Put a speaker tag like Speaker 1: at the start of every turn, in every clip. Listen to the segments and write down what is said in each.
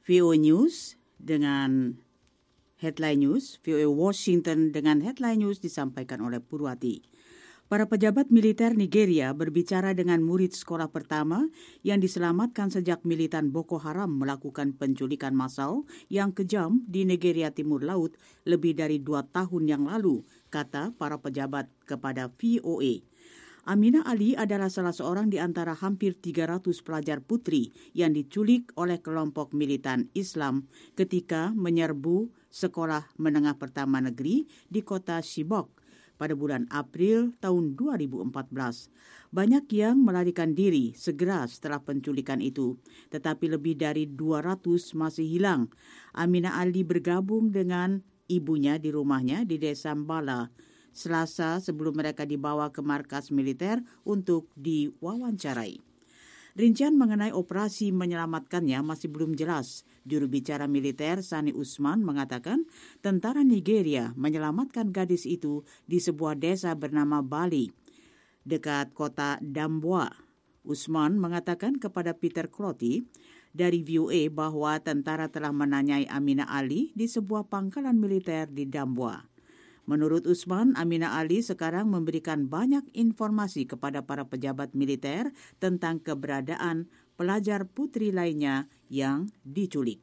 Speaker 1: VOA News dengan headline news, VOA Washington dengan headline news disampaikan oleh Purwati. Para pejabat militer Nigeria berbicara dengan murid sekolah pertama yang diselamatkan sejak militan Boko Haram melakukan penculikan massal yang kejam di Nigeria Timur Laut lebih dari 2 tahun yang lalu, kata para pejabat kepada VOA. Aminah Ali adalah salah seorang di antara hampir 300 pelajar putri yang diculik oleh kelompok militan Islam ketika menyerbu sekolah menengah pertama negeri di kota Chibok pada bulan April tahun 2014. Banyak yang melarikan diri segera setelah penculikan itu, tetapi lebih dari 200 masih hilang. Aminah Ali bergabung dengan ibunya di rumahnya di Desa Mbala Selasa sebelum mereka dibawa ke markas militer untuk diwawancarai. Rincian mengenai operasi menyelamatkannya masih belum jelas. Juru bicara militer Sani Usman mengatakan tentara Nigeria menyelamatkan gadis itu di sebuah desa bernama Bali, dekat kota Damboa. Usman mengatakan kepada Peter Crotty dari VOA bahwa tentara telah menanyai Aminah Ali di sebuah pangkalan militer di Damboa. Menurut Usman, Aminah Ali sekarang memberikan banyak informasi kepada para pejabat militer tentang keberadaan pelajar putri lainnya yang diculik.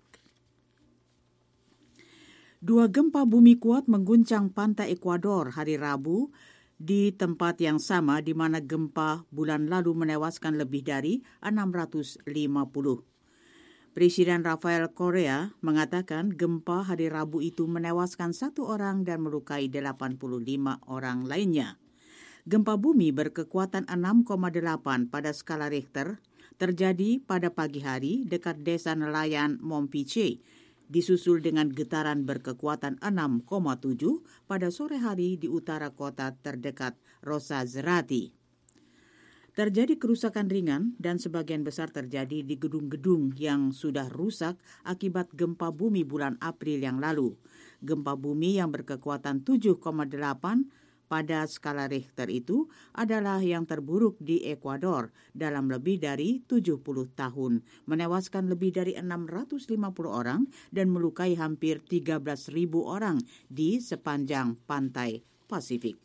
Speaker 1: 2 gempa bumi kuat mengguncang pantai Ekuador hari Rabu di tempat yang sama di mana gempa bulan lalu menewaskan lebih dari 650. Presiden Rafael Correa mengatakan gempa hari Rabu itu menewaskan 1 orang dan melukai 85 orang lainnya. Gempa bumi berkekuatan 6,8 pada skala Richter terjadi pada pagi hari dekat desa nelayan Mompiche, disusul dengan getaran berkekuatan 6,7 pada sore hari di utara kota terdekat Rosazrati. Terjadi kerusakan ringan dan sebagian besar terjadi di gedung-gedung yang sudah rusak akibat gempa bumi bulan April yang lalu. Gempa bumi yang berkekuatan 7,8 pada skala Richter itu adalah yang terburuk di Ekuador dalam lebih dari 70 tahun, menewaskan lebih dari 650 orang dan melukai hampir 13.000 orang di sepanjang pantai Pasifik.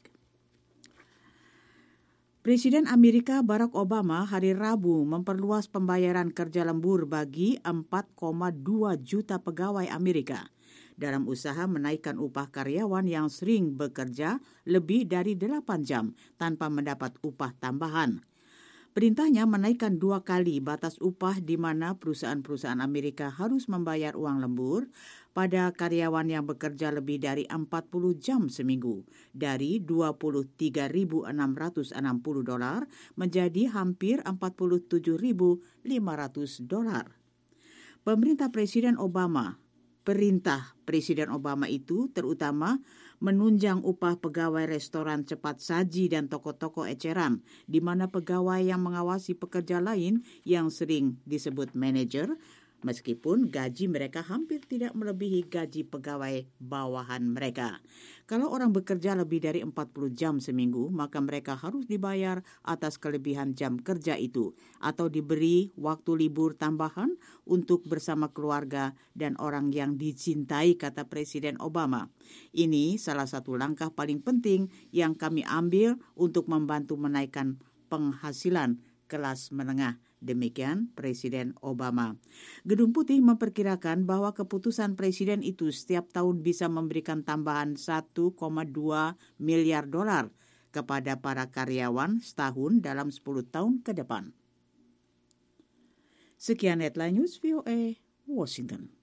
Speaker 1: Presiden Amerika Barack Obama hari Rabu memperluas pembayaran kerja lembur bagi 4,2 juta pegawai Amerika dalam usaha menaikkan upah karyawan yang sering bekerja lebih dari 8 jam tanpa mendapat upah tambahan. Perintahnya menaikkan 2 kali batas upah di mana perusahaan-perusahaan Amerika harus membayar uang lembur pada karyawan yang bekerja lebih dari 40 jam seminggu dari $23.660 menjadi hampir $47.500. Perintah Presiden Obama itu terutama menunjang upah pegawai restoran cepat saji dan toko-toko eceran, di mana pegawai yang mengawasi pekerja lain yang sering disebut manajer, meskipun gaji mereka hampir tidak melebihi gaji pegawai bawahan mereka. Kalau orang bekerja lebih dari 40 jam seminggu, maka mereka harus dibayar atas kelebihan jam kerja itu, atau diberi waktu libur tambahan untuk bersama keluarga dan orang yang dicintai, kata Presiden Obama. Ini salah satu langkah paling penting yang kami ambil untuk membantu menaikkan penghasilan kelas menengah. Demikian Presiden Obama. Gedung Putih memperkirakan bahwa keputusan Presiden itu setiap tahun bisa memberikan tambahan $1,2 miliar kepada para karyawan setahun dalam 10 tahun ke depan. Sekian Headline News VOA Washington.